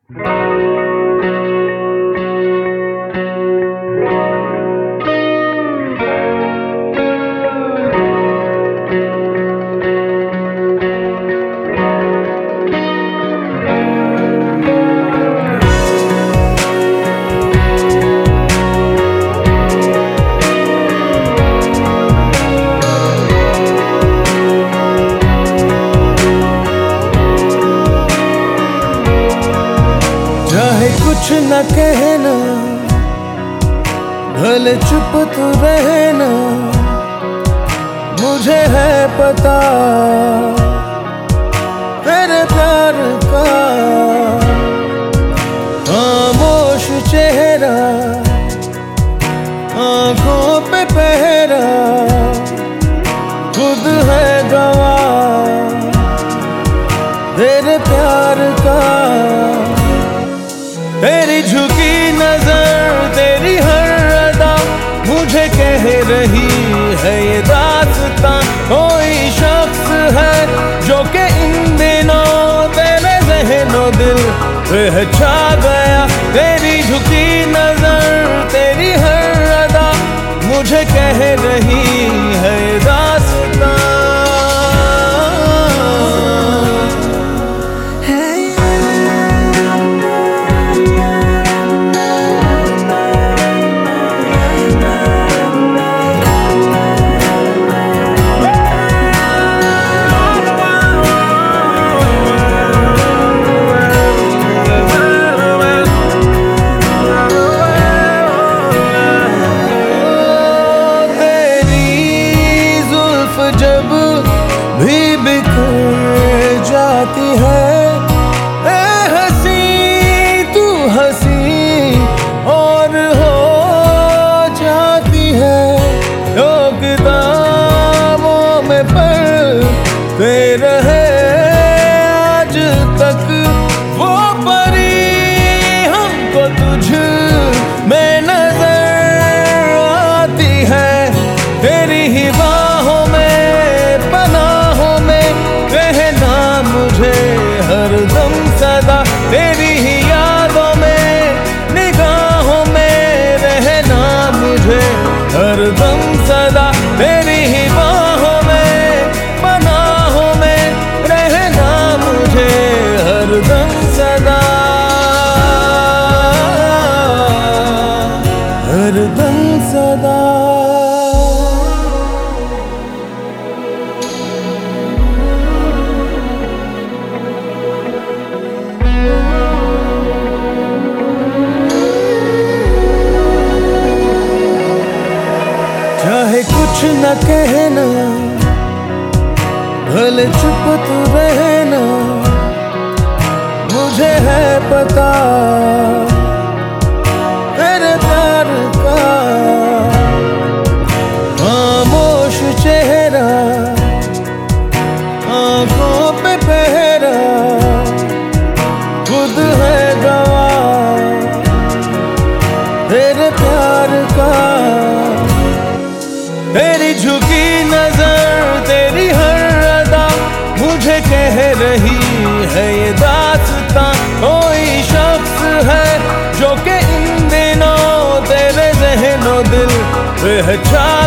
चाहे कुछ न कहना, भले चुप तू रहना, मुझे है पता तेरे प्यार का। खामोश चेहरा, आंखों पे पहरा, खुद है गवाह तेरे प्यार का। तेरी झुकी नजर, तेरी हर अदा मुझे कह रही है ये दास्तां। कोई शख्स है जो कि इन दिनों तेरे ज़हनो दिल पे छा गया। तेरी झुकी नजर, तेरी हर अदा मुझे कह रही है ये दास्तां। जब भी बिखर जाती है ए हंसी, तू हंसी और हो जाती है। जो किताबों में पढ़ते रहे आज तक वो परी, हमको तुझ में नजर आती है। तेरी ही बाहों में, पनाहों में रहना मुझे हरदम सदा। तेरी ही यादों में, निगाहों में रहना मुझे हरदम सदा। तेरी ही बाहों में, पनाहों में रहना मुझे हरदम सदा, हरदम सदा। चाहे कुछ न कहना, भले चुप तू रहना, मुझे है पता तेरे प्यार का। खामोश चेहरा, आंखों पे पहरा, खुद है गवाह तेरे प्यार का। तेरी झुकी नजर, तेरी हर अदा मुझे कह रही है ये दास्तां। कोई शख्स है जो कि इन दिनों तेरे ज़हनो दिल पे छा